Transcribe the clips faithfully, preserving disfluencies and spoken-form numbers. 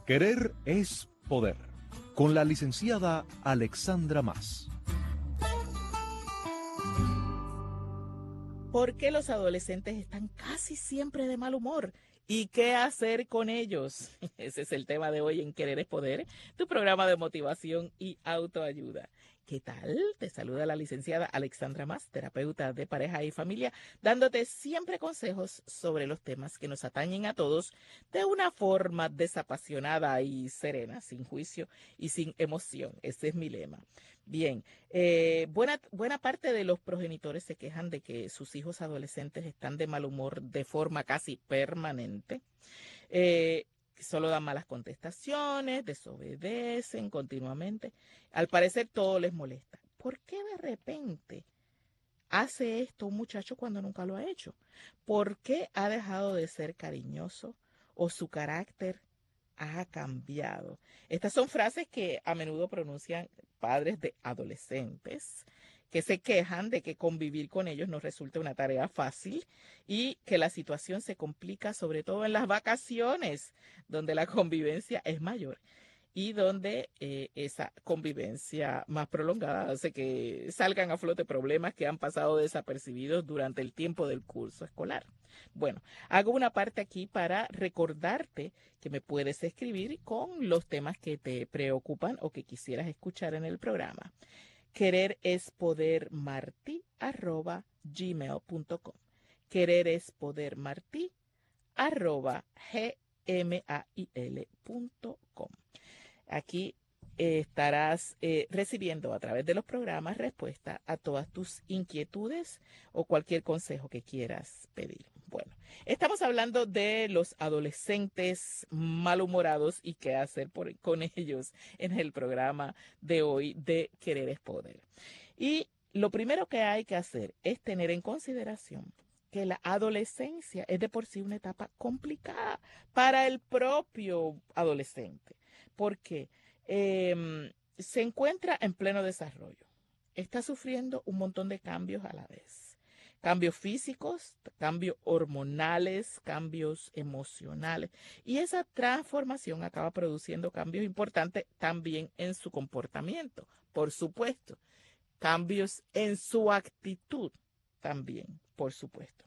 Querer es poder. Con la licenciada Alexandra Mas. ¿Por qué los adolescentes están casi siempre de mal humor? ¿Y qué hacer con ellos? Ese es el tema de hoy en Querer es Poder, tu programa de motivación y autoayuda. ¿Qué tal? Te saluda la licenciada Alexandra Mas, terapeuta de pareja y familia, dándote siempre consejos sobre los temas que nos atañen a todos de una forma desapasionada y serena, sin juicio y sin emoción. Ese es mi lema. Bien, eh, buena, buena parte de los progenitores se quejan de que sus hijos adolescentes están de mal humor de forma casi permanente. Eh, Solo dan malas contestaciones, desobedecen continuamente. Al parecer todo les molesta. ¿Por qué de repente hace esto un muchacho cuando nunca lo ha hecho? ¿Por qué ha dejado de ser cariñoso o su carácter ha cambiado? Estas son frases que a menudo pronuncian padres de adolescentes que se quejan de que convivir con ellos no resulta una tarea fácil y que la situación se complica sobre todo en las vacaciones, donde la convivencia es mayor y donde eh, esa convivencia más prolongada hace que salgan a flote problemas que han pasado desapercibidos durante el tiempo del curso escolar. Bueno, hago una parte aquí para recordarte que me puedes escribir con los temas que te preocupan o que quisieras escuchar en el programa. Querer es poder martí arroba gmail punto com. Querer es poder martí arroba gmail punto com. Aquí eh, estarás eh, recibiendo a través de los programas respuesta a todas tus inquietudes o cualquier consejo que quieras pedir. Bueno, estamos hablando de los adolescentes malhumorados y qué hacer por, con ellos en el programa de hoy de Querer es Poder. Y lo primero que hay que hacer es tener en consideración que la adolescencia es de por sí una etapa complicada para el propio adolescente, porque eh, se encuentra en pleno desarrollo, está sufriendo un montón de cambios a la vez, cambios físicos, cambios hormonales, cambios emocionales, y esa transformación acaba produciendo cambios importantes también en su comportamiento, por supuesto, cambios en su actitud también, por supuesto.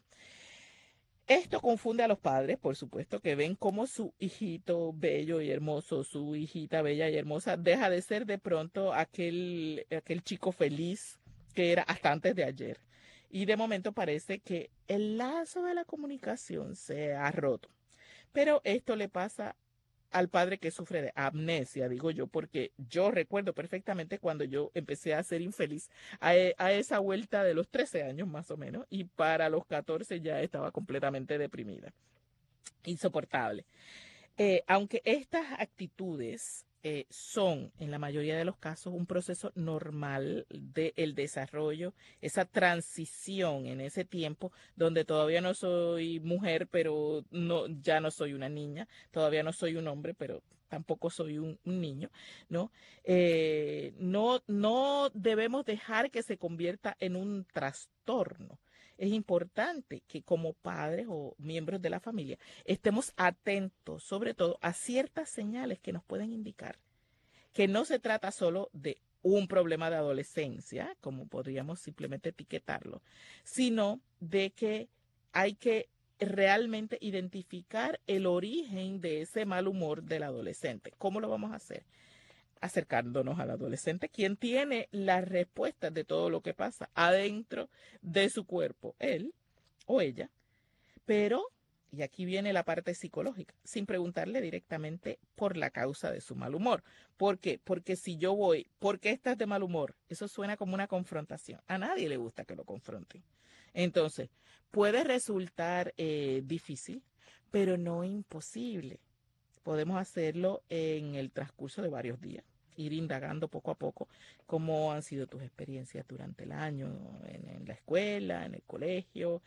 Esto confunde a los padres, por supuesto, que ven cómo su hijito bello y hermoso, su hijita bella y hermosa, deja de ser de pronto aquel, aquel chico feliz que era hasta antes de ayer. Y de momento parece que el lazo de la comunicación se ha roto. Pero esto le pasa al padre que sufre de amnesia, digo yo, porque yo recuerdo perfectamente cuando yo empecé a ser infeliz a, a esa vuelta de los trece años más o menos, y para los catorce ya estaba completamente deprimida, insoportable. Eh, aunque estas actitudes eh, son, en la mayoría de los casos, un proceso normal del desarrollo, esa transición en ese tiempo donde todavía no soy mujer, pero no, ya no soy una niña, todavía no soy un hombre, pero tampoco soy un, un niño, ¿no? Eh, no, no debemos dejar que se convierta en un trastorno. Es importante que como padres o miembros de la familia estemos atentos, sobre todo, a ciertas señales que nos pueden indicar que no se trata solo de un problema de adolescencia, como podríamos simplemente etiquetarlo, sino de que hay que realmente identificar el origen de ese mal humor del adolescente. ¿Cómo lo vamos a hacer? Acercándonos al adolescente, quien tiene las respuestas de todo lo que pasa adentro de su cuerpo, él o ella, pero, y aquí viene la parte psicológica, sin preguntarle directamente por la causa de su mal humor. ¿Por qué? Porque si yo voy, ¿por qué estás de mal humor? Eso suena como una confrontación. A nadie le gusta que lo confronten. Entonces, puede resultar eh, difícil, pero no imposible. Podemos hacerlo en el transcurso de varios días, ir indagando poco a poco cómo han sido tus experiencias durante el año, en, en la escuela, en el colegio,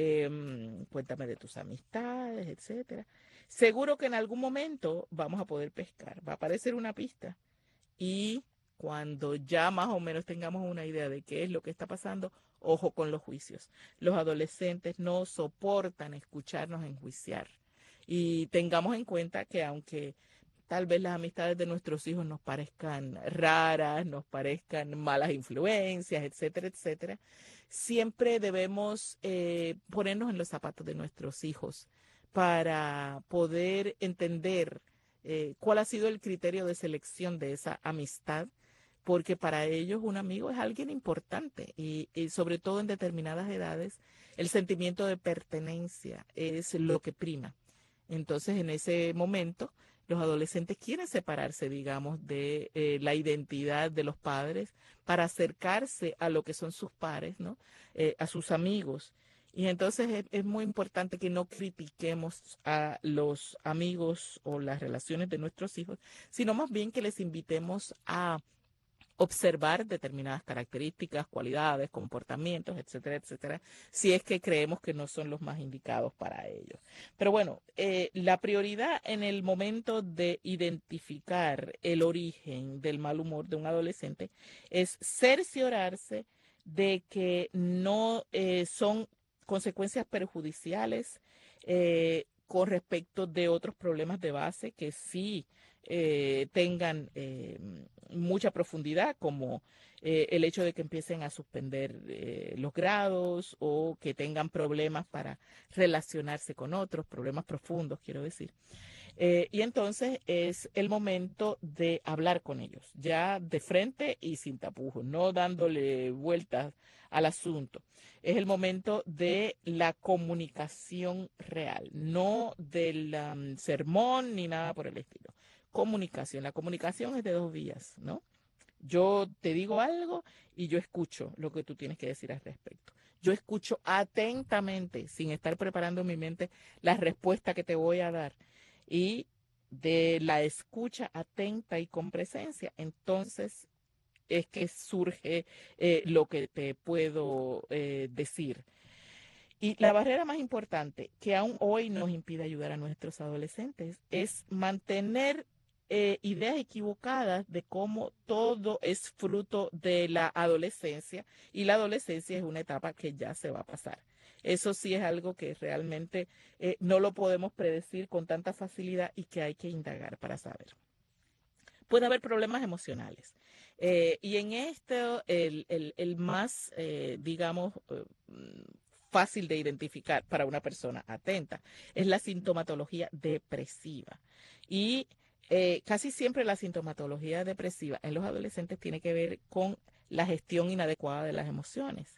eh, cuéntame de tus amistades, etcétera. Seguro que en algún momento vamos a poder pescar, va a aparecer una pista y cuando ya más o menos tengamos una idea de qué es lo que está pasando, ojo con los juicios. Los adolescentes no soportan escucharnos enjuiciar. Y tengamos en cuenta que aunque tal vez las amistades de nuestros hijos nos parezcan raras, nos parezcan malas influencias, etcétera, etcétera. Siempre debemos eh, ponernos en los zapatos de nuestros hijos para poder entender eh, cuál ha sido el criterio de selección de esa amistad, porque para ellos un amigo es alguien importante y, y sobre todo en determinadas edades el sentimiento de pertenencia es lo que prima. Entonces, en ese momento, los adolescentes quieren separarse, digamos, de eh, la identidad de los padres para acercarse a lo que son sus pares, ¿no? Eh, a sus amigos. Y entonces es, es muy importante que no critiquemos a los amigos o las relaciones de nuestros hijos, sino más bien que les invitemos a observar determinadas características, cualidades, comportamientos, etcétera, etcétera, si es que creemos que no son los más indicados para ellos. Pero bueno, eh, la prioridad en el momento de identificar el origen del mal humor de un adolescente es cerciorarse de que no eh, son consecuencias perjudiciales eh, con respecto de otros problemas de base que sí eh, tengan eh, mucha profundidad, como eh, el hecho de que empiecen a suspender eh, los grados o que tengan problemas para relacionarse con otros, problemas profundos, quiero decir. Eh, y entonces es el momento de hablar con ellos, ya de frente y sin tapujos, no dándole vueltas al asunto. Es el momento de la comunicación real, no del um, sermón ni nada por el estilo. Comunicación. La comunicación es de dos vías, ¿no? Yo te digo algo y yo escucho lo que tú tienes que decir al respecto. Yo escucho atentamente, sin estar preparando en mi mente la respuesta que te voy a dar. Y de la escucha atenta y con presencia, entonces es que surge eh, lo que te puedo eh, decir. Y la barrera más importante que aún hoy nos impide ayudar a nuestros adolescentes es mantener eh, ideas equivocadas de cómo todo es fruto de la adolescencia y la adolescencia es una etapa que ya se va a pasar. Eso sí es algo que realmente eh, no lo podemos predecir con tanta facilidad y que hay que indagar para saber. Puede haber problemas emocionales. Eh, y en esto, el, el, el más, eh, digamos, eh, fácil de identificar para una persona atenta es la sintomatología depresiva. Y eh, casi siempre la sintomatología depresiva en los adolescentes tiene que ver con la gestión inadecuada de las emociones.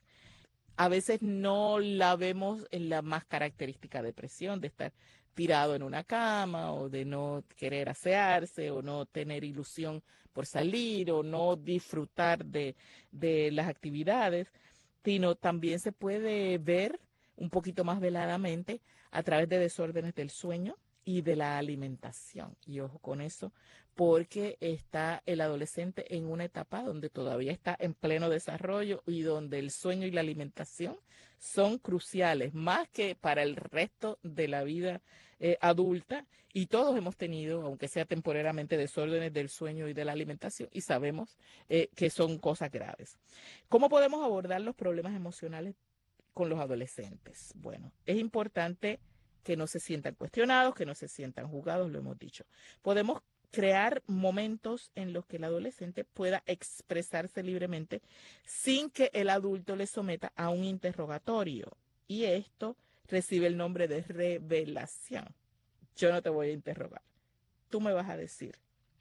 A veces no la vemos en la más característica depresión, de estar tirado en una cama o de no querer asearse o no tener ilusión por salir o no disfrutar de, de las actividades, sino también se puede ver un poquito más veladamente a través de desórdenes del sueño y de la alimentación. Y ojo con eso, porque está el adolescente en una etapa donde todavía está en pleno desarrollo y donde el sueño y la alimentación son cruciales, más que para el resto de la vida eh, adulta. Y todos hemos tenido, aunque sea temporariamente, desórdenes del sueño y de la alimentación y sabemos eh, que son cosas graves. ¿Cómo podemos abordar los problemas emocionales con los adolescentes? Bueno, es importante que no se sientan cuestionados, que no se sientan juzgados, lo hemos dicho. Podemos crear momentos en los que el adolescente pueda expresarse libremente sin que el adulto le someta a un interrogatorio. Y esto recibe el nombre de revelación. Yo no te voy a interrogar. Tú me vas a decir.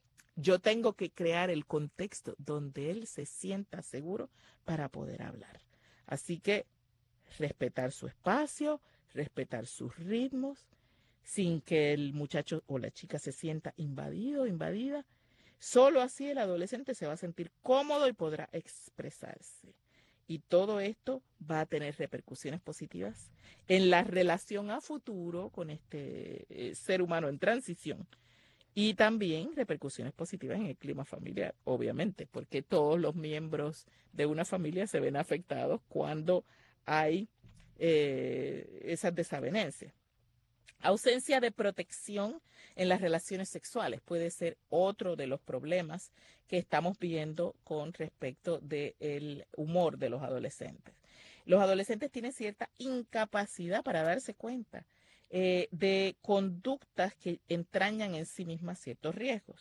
Yo tengo que crear el contexto donde él se sienta seguro para poder hablar. Así que respetar su espacio, respetar sus ritmos, sin que el muchacho o la chica se sienta invadido, invadida. Solo así el adolescente se va a sentir cómodo y podrá expresarse. Y todo esto va a tener repercusiones positivas en la relación a futuro con este eh, ser humano en transición. Y también repercusiones positivas en el clima familiar, obviamente, porque todos los miembros de una familia se ven afectados cuando hay eh, esas desavenencias. Ausencia de protección en las relaciones sexuales puede ser otro de los problemas que estamos viendo con respecto del humor de los adolescentes. Los adolescentes tienen cierta incapacidad para darse cuenta eh, de conductas que entrañan en sí mismas ciertos riesgos.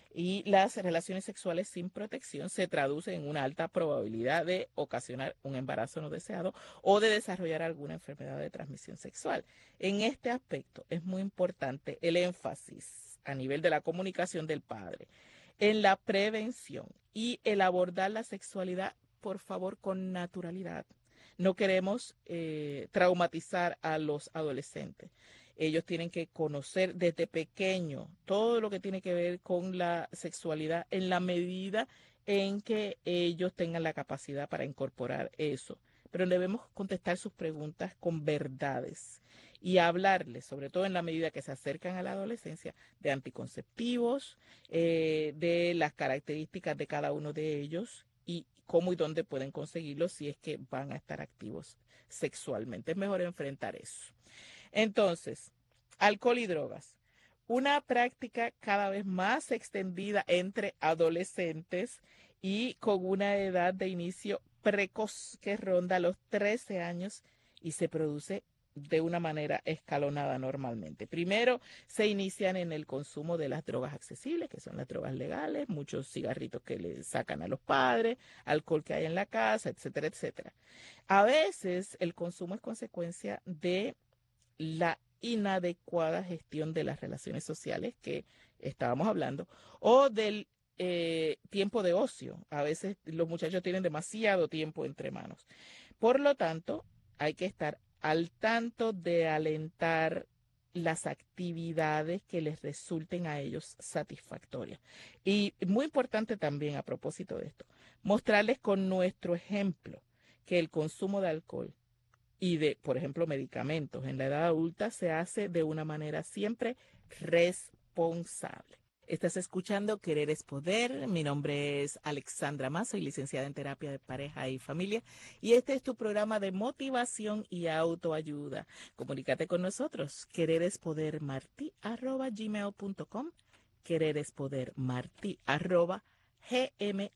Y las relaciones sexuales sin protección se traducen en una alta probabilidad de ocasionar un embarazo no deseado o de desarrollar alguna enfermedad de transmisión sexual. En este aspecto es muy importante el énfasis a nivel de la comunicación del padre en la prevención y el abordar la sexualidad, por favor, con naturalidad. No queremos eh, traumatizar a los adolescentes. Ellos tienen que conocer desde pequeño todo lo que tiene que ver con la sexualidad en la medida en que ellos tengan la capacidad para incorporar eso. Pero debemos contestar sus preguntas con verdades y hablarles, sobre todo en la medida que se acercan a la adolescencia, de anticonceptivos, eh, de las características de cada uno de ellos y cómo y dónde pueden conseguirlos si es que van a estar activos sexualmente. Es mejor enfrentar eso. Entonces, alcohol y drogas. Una práctica cada vez más extendida entre adolescentes y con una edad de inicio precoz que ronda los trece años y se produce de una manera escalonada normalmente. Primero se inician en el consumo de las drogas accesibles, que son las drogas legales, muchos cigarritos que le sacan a los padres, alcohol que hay en la casa, etcétera, etcétera. A veces el consumo es consecuencia de la inadecuada gestión de las relaciones sociales que estábamos hablando, o del eh, tiempo de ocio. A veces los muchachos tienen demasiado tiempo entre manos. Por lo tanto, hay que estar al tanto de alentar las actividades que les resulten a ellos satisfactorias. Y muy importante también a propósito de esto, mostrarles con nuestro ejemplo que el consumo de alcohol y de, por ejemplo, medicamentos en la edad adulta se hace de una manera siempre responsable. Estás escuchando Querer es Poder. Mi nombre es Alexandra Mas, soy licenciada en terapia de pareja y familia y este es tu programa de motivación y autoayuda. Comunícate con nosotros, quererespodermarti arroba gmail punto com, quererespodermarti arroba gmail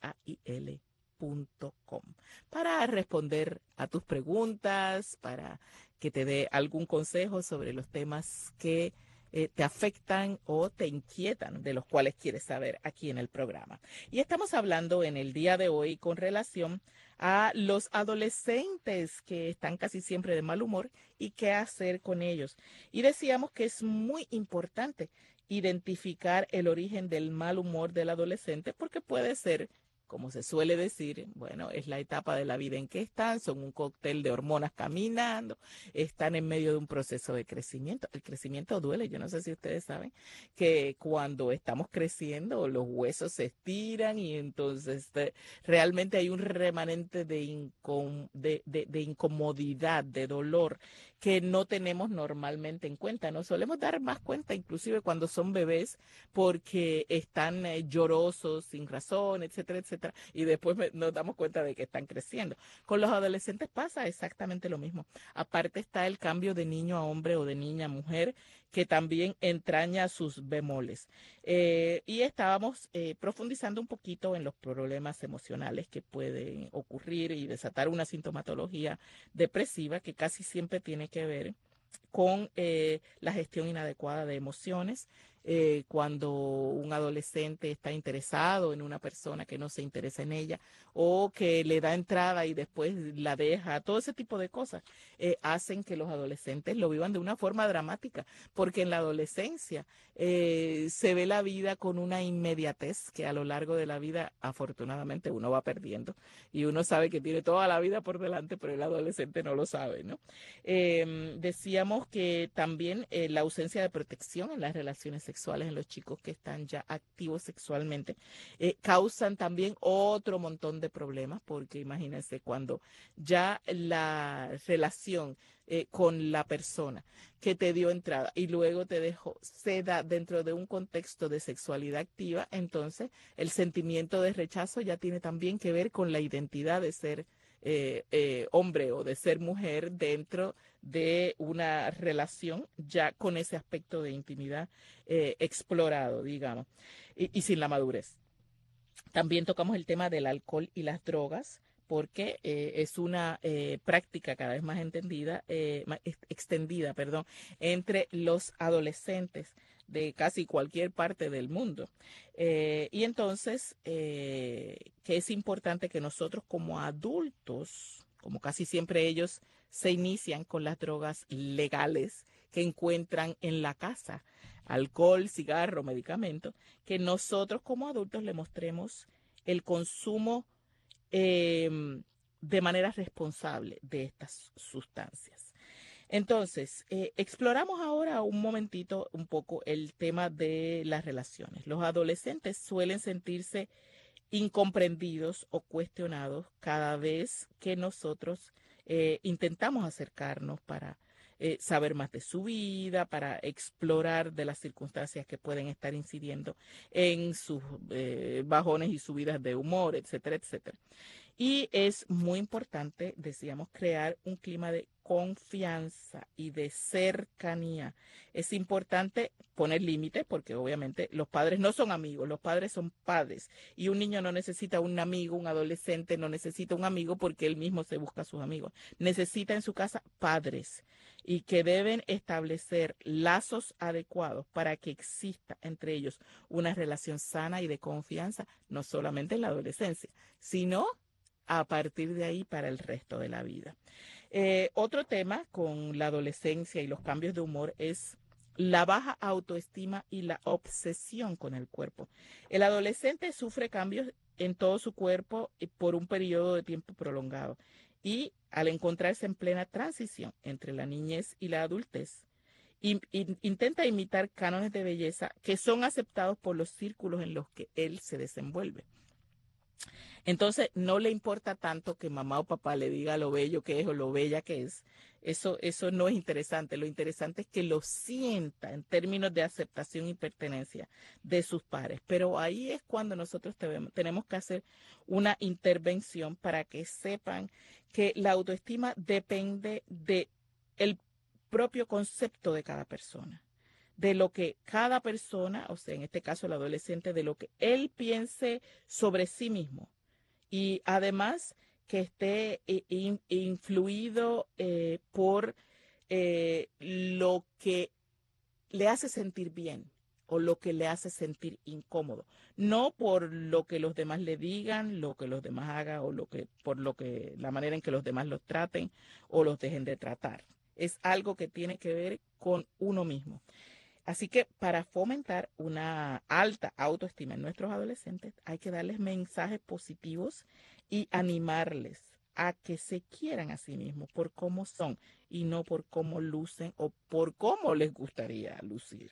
punto com, para responder a tus preguntas, para que te dé algún consejo sobre los temas que eh, te afectan o te inquietan, de los cuales quieres saber aquí en el programa. Y estamos hablando en el día de hoy con relación a los adolescentes que están casi siempre de mal humor y qué hacer con ellos. Y decíamos que es muy importante identificar el origen del mal humor del adolescente porque puede ser, como se suele decir, bueno, es la etapa de la vida en que están, son un cóctel de hormonas caminando, están en medio de un proceso de crecimiento. El crecimiento duele, yo no sé si ustedes saben que cuando estamos creciendo los huesos se estiran y entonces eh, realmente hay un remanente de, incom de, de, de incomodidad, de dolor que no tenemos normalmente en cuenta. Nos solemos dar más cuenta inclusive cuando son bebés porque están eh, llorosos sin razón, etcétera, etcétera, y después me, nos damos cuenta de que están creciendo. Con los adolescentes pasa exactamente lo mismo. Aparte está el cambio de niño a hombre o de niña a mujer, que también entraña sus bemoles. Eh, y estábamos eh, profundizando un poquito en los problemas emocionales que pueden ocurrir y desatar una sintomatología depresiva que casi siempre tiene que ver con eh, la gestión inadecuada de emociones, eh, cuando un adolescente está interesado en una persona que no se interesa en ella o que le da entrada y después la deja, todo ese tipo de cosas eh, hacen que los adolescentes lo vivan de una forma dramática, porque en la adolescencia eh, se ve la vida con una inmediatez que a lo largo de la vida afortunadamente uno va perdiendo y uno sabe que tiene toda la vida por delante, pero el adolescente no lo sabe, ¿no? Eh, decíamos que también eh, la ausencia de protección en las relaciones sexuales en los chicos que están ya activos sexualmente eh, causan también otro montón de problemas, porque imagínense cuando ya la relación eh, con la persona que te dio entrada y luego te dejó se da dentro de un contexto de sexualidad activa, entonces el sentimiento de rechazo ya tiene también que ver con la identidad de ser Eh, eh, hombre o de ser mujer dentro de una relación ya con ese aspecto de intimidad eh, explorado, digamos, y, y sin la madurez. También tocamos el tema del alcohol y las drogas, porque eh, es una eh, práctica cada vez más entendida, eh, más extendida, perdón, entre los adolescentes de casi cualquier parte del mundo. Eh, y entonces, eh, que es importante que nosotros como adultos, como casi siempre ellos se inician con las drogas legales que encuentran en la casa, alcohol, cigarro, medicamentos, que nosotros como adultos le mostremos el consumo eh, de manera responsable de estas sustancias. Entonces, eh, exploramos ahora un momentito un poco el tema de las relaciones. Los adolescentes suelen sentirse incomprendidos o cuestionados cada vez que nosotros eh, intentamos acercarnos para eh, saber más de su vida, para explorar de las circunstancias que pueden estar incidiendo en sus eh, bajones y subidas de humor, etcétera, etcétera. Y es muy importante, decíamos, crear un clima de confianza y de cercanía. Es importante poner límites porque obviamente los padres no son amigos, los padres son padres. Y un niño no necesita un amigo, un adolescente no necesita un amigo porque él mismo se busca a sus amigos. Necesita en su casa padres y que deben establecer lazos adecuados para que exista entre ellos una relación sana y de confianza, no solamente en la adolescencia, sino a partir de ahí para el resto de la vida. Eh, otro tema con la adolescencia y los cambios de humor es la baja autoestima y la obsesión con el cuerpo. El adolescente sufre cambios en todo su cuerpo por un periodo de tiempo prolongado y al encontrarse en plena transición entre la niñez y la adultez, in, in, intenta imitar cánones de belleza que son aceptados por los círculos en los que él se desenvuelve. Entonces, no le importa tanto que mamá o papá le diga lo bello que es o lo bella que es. Eso, eso no es interesante. Lo interesante es que lo sienta en términos de aceptación y pertenencia de sus pares. Pero ahí es cuando nosotros te, tenemos que hacer una intervención para que sepan que la autoestima depende del propio concepto de cada persona, de lo que cada persona, o sea, en este caso el adolescente, de lo que él piense sobre sí mismo. Y además que esté in, influido eh, por eh, lo que le hace sentir bien o lo que le hace sentir incómodo, no por lo que los demás le digan, lo que los demás hagan o lo que por lo que la manera en que los demás los traten o los dejen de tratar. Es algo que tiene que ver con uno mismo. Así que para fomentar una alta autoestima en nuestros adolescentes hay que darles mensajes positivos y animarles a que se quieran a sí mismos por cómo son y no por cómo lucen o por cómo les gustaría lucir.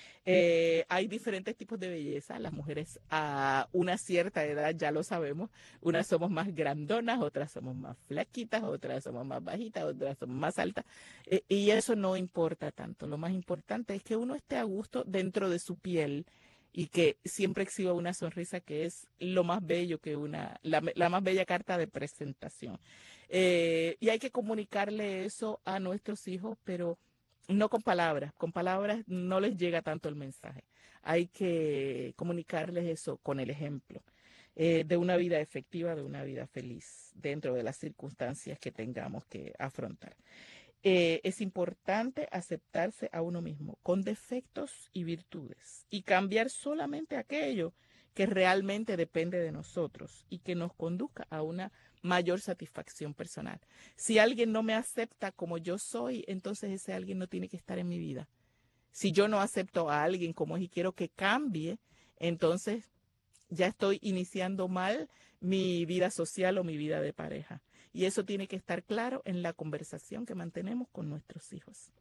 Eh, hay diferentes tipos de belleza. Las mujeres a una cierta edad, ya lo sabemos, unas somos más grandonas, otras somos más flaquitas, otras somos más bajitas, otras somos más altas. Eh, y eso no importa tanto. Lo más importante es que uno esté a gusto dentro de su piel y que siempre exhiba una sonrisa que es lo más bello que una, la, la más bella carta de presentación. Eh, y hay que comunicarle eso a nuestros hijos, pero no con palabras, con palabras no les llega tanto el mensaje. Hay que comunicarles eso con el ejemplo eh, de una vida efectiva, de una vida feliz, dentro de las circunstancias que tengamos que afrontar. Eh, es importante aceptarse a uno mismo con defectos y virtudes y cambiar solamente aquello que realmente depende de nosotros y que nos conduzca a una mayor satisfacción personal. Si alguien no me acepta como yo soy, entonces ese alguien no tiene que estar en mi vida. Si yo no acepto a alguien como es y quiero que cambie, entonces ya estoy iniciando mal mi vida social o mi vida de pareja. Y eso tiene que estar claro en la conversación que mantenemos con nuestros hijos.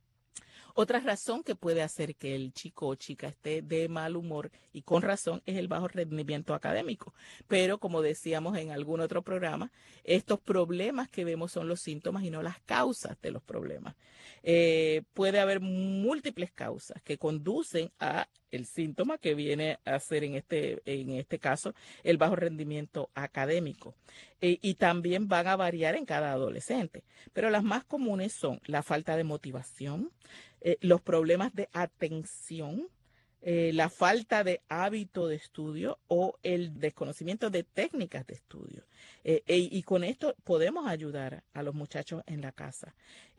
Otra razón que puede hacer que el chico o chica esté de mal humor, y con razón, es el bajo rendimiento académico. Pero como decíamos en algún otro programa, estos problemas que vemos son los síntomas y no las causas de los problemas. Eh, puede haber múltiples causas que conducen a el síntoma que viene a ser en este, en este caso el bajo rendimiento académico. Eh, y también van a variar en cada adolescente. Pero las más comunes son la falta de motivación, eh, los problemas de atención, eh, la falta de hábito de estudio o el desconocimiento de técnicas de estudio. Eh, e, y con esto podemos ayudar a los muchachos en la casa.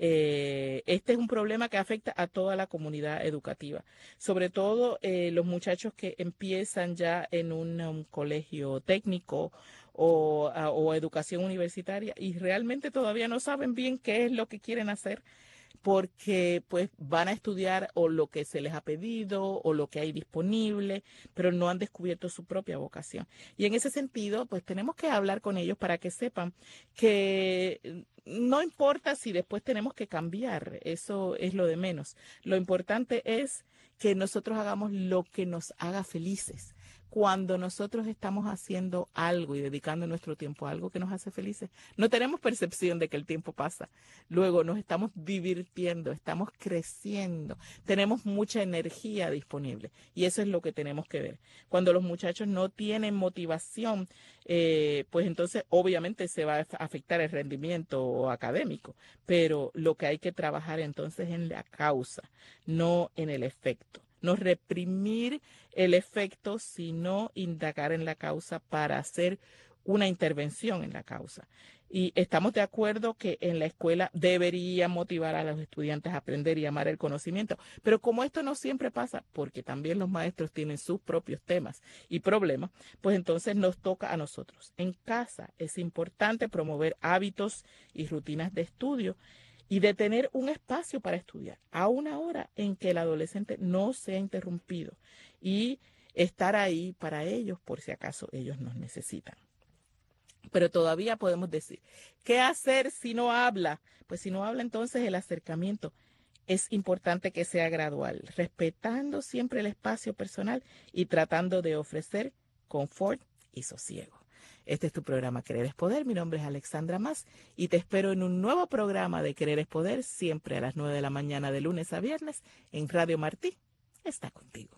Eh, este es un problema que afecta a toda la comunidad educativa, sobre todo eh, los muchachos que empiezan ya en un, un colegio técnico o, a, o educación universitaria y realmente todavía no saben bien qué es lo que quieren hacer, porque pues van a estudiar o lo que se les ha pedido o lo que hay disponible, pero no han descubierto su propia vocación. Y en ese sentido, pues tenemos que hablar con ellos para que sepan que no importa si después tenemos que cambiar, eso es lo de menos. Lo importante es que nosotros hagamos lo que nos haga felices. Cuando nosotros estamos haciendo algo y dedicando nuestro tiempo a algo que nos hace felices, no tenemos percepción de que el tiempo pasa. Luego nos estamos divirtiendo, estamos creciendo, tenemos mucha energía disponible y eso es lo que tenemos que ver. Cuando los muchachos no tienen motivación, eh, pues entonces obviamente se va a afectar el rendimiento académico, pero lo que hay que trabajar entonces es en la causa, no en el efecto. No reprimir el efecto, sino indagar en la causa para hacer una intervención en la causa. Y estamos de acuerdo que en la escuela debería motivar a los estudiantes a aprender y amar el conocimiento. Pero como esto no siempre pasa, porque también los maestros tienen sus propios temas y problemas, pues entonces nos toca a nosotros. En casa es importante promover hábitos y rutinas de estudio y de tener un espacio para estudiar a una hora en que el adolescente no sea interrumpido y estar ahí para ellos por si acaso ellos nos necesitan. Pero todavía podemos decir, ¿qué hacer si no habla? Pues si no habla, entonces el acercamiento es importante que sea gradual, respetando siempre el espacio personal y tratando de ofrecer confort y sosiego. Este es tu programa Querer es Poder. Mi nombre es Alexandra Mas y te espero en un nuevo programa de Querer es Poder, siempre a las nueve de la mañana de lunes a viernes en Radio Martí. Está contigo.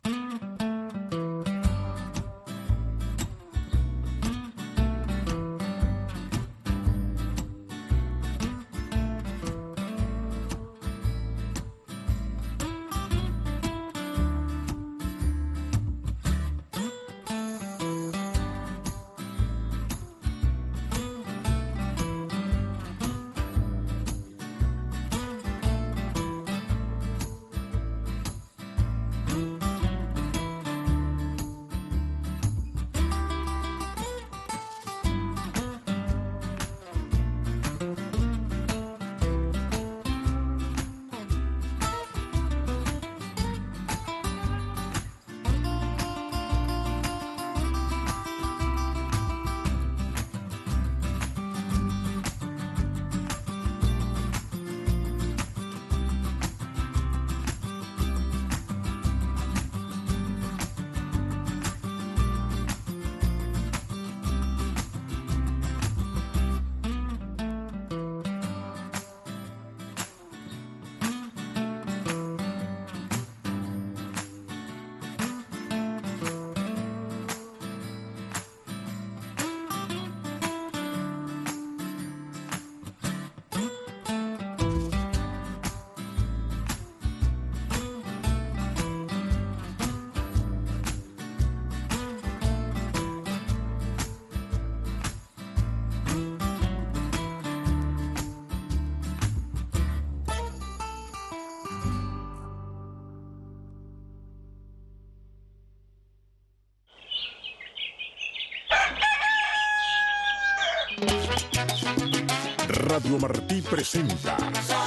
Radio Martí presenta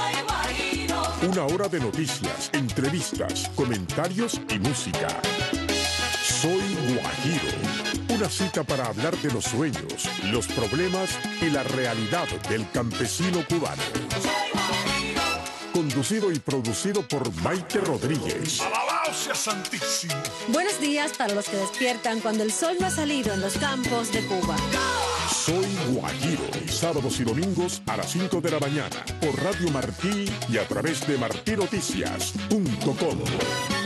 una hora de noticias, entrevistas, comentarios y música. Soy Guajiro, una cita para hablar de los sueños, los problemas y la realidad del campesino cubano. Conducido y producido por Maite Rodríguez. ¡Alabado sea Santísimo! Buenos días para los que despiertan cuando el sol no ha salido en los campos de Cuba. Soy Guajiro, sábados y domingos a las cinco de la mañana por Radio Martí y a través de martí noticias punto com.